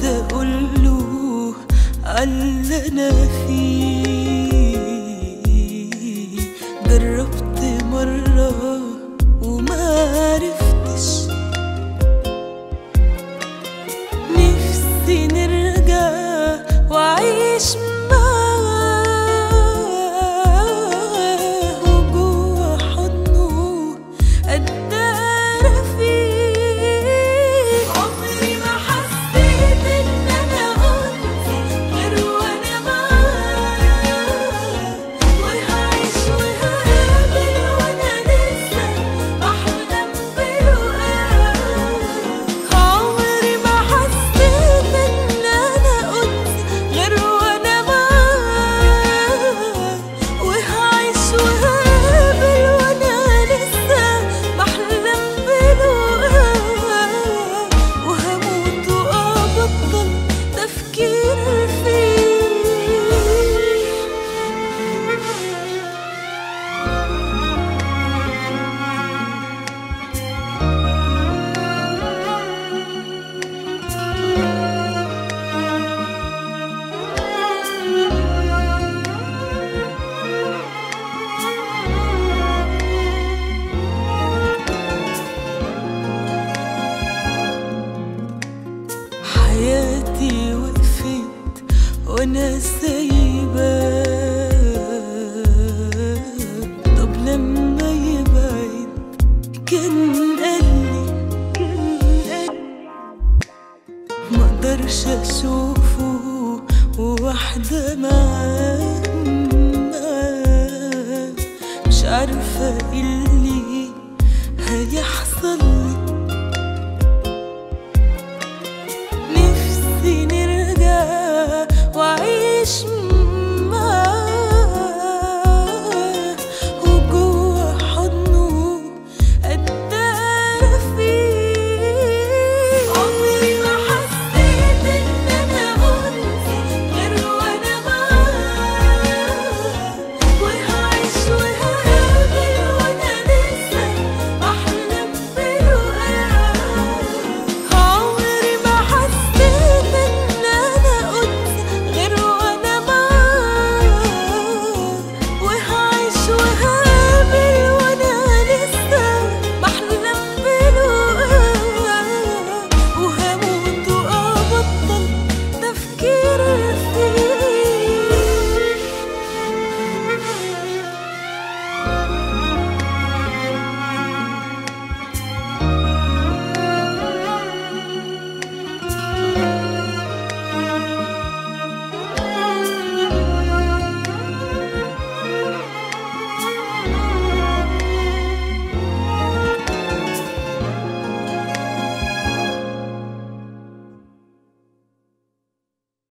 اقوله عاللي انا فيه. جربت مرة وما عرفتش، نفسي نرجع واعيش معاه وجوه حضنه اتدارى فيه. عمري ما حسيت ان انا انثى غير وانا معاه، وهعيش وهقابل وانا لسه بحلم بلقاه. عمري ما حسيت ان انا انثى غير وانا معاه، وهعيش وهقابل وانا لسه بحلم بلقاه. وهموت وابطل تفكير فيه. حياتي وقفت وانا سايباه. طب لما يبعد كان قالي مقدرش اشوفه وواحدة معاه. مش عارفة ايه اللي هيحصل